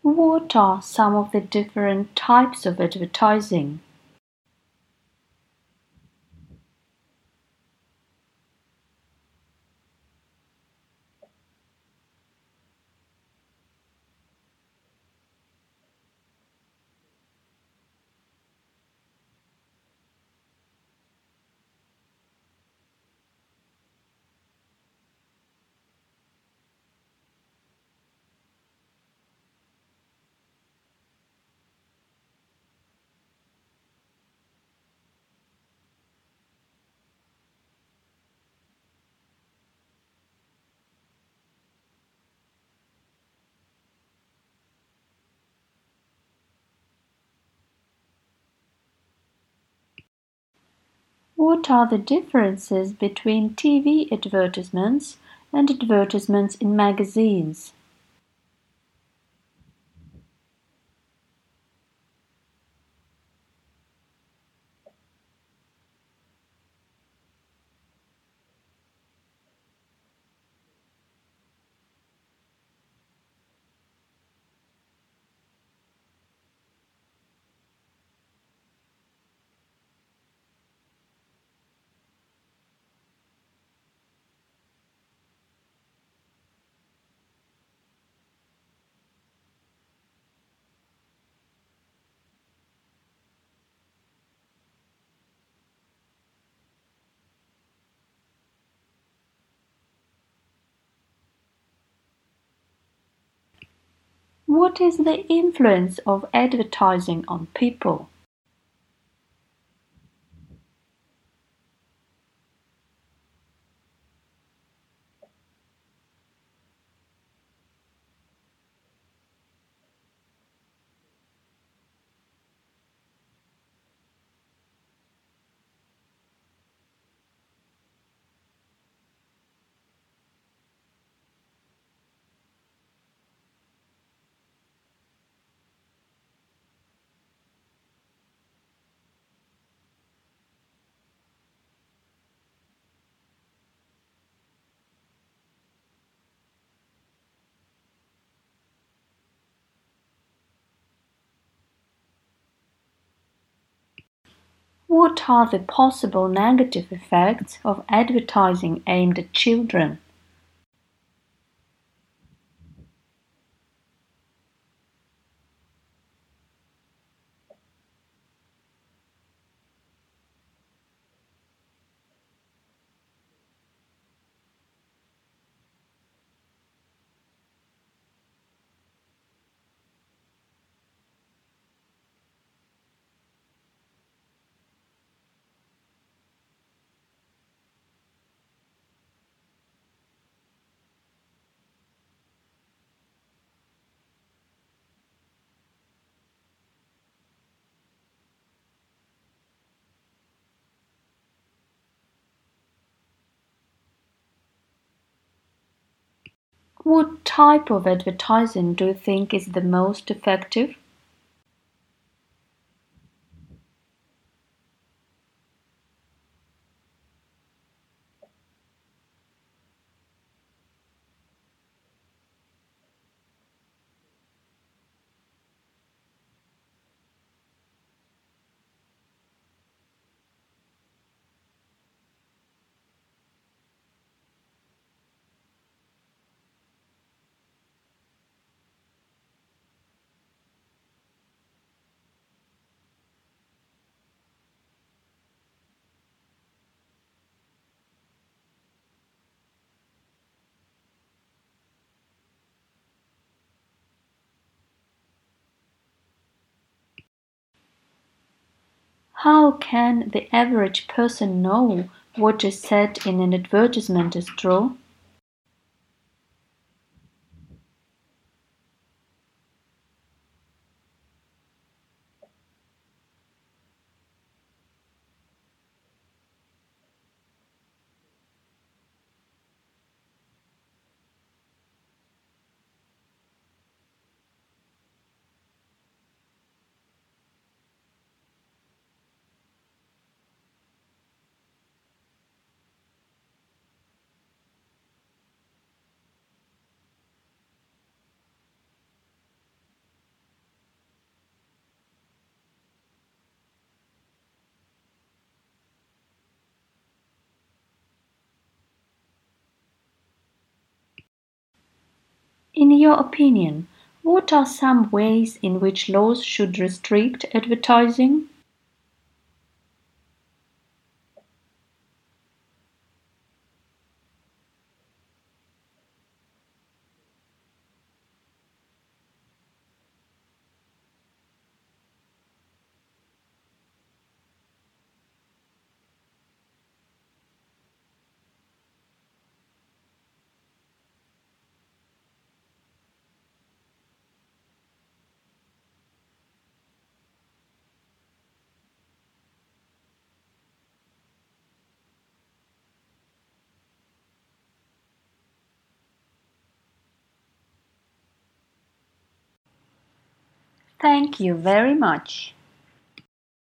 What are some of the different types of advertising? What are the differences between TV advertisements and advertisements in magazines? What is the influence of advertising on people? What are the possible negative effects of advertising aimed at children? What type of advertising do you think is the most effective? How can the average person know what is said in an advertisement is true? In your opinion, what are some ways in which laws should restrict advertising? Thank you very much.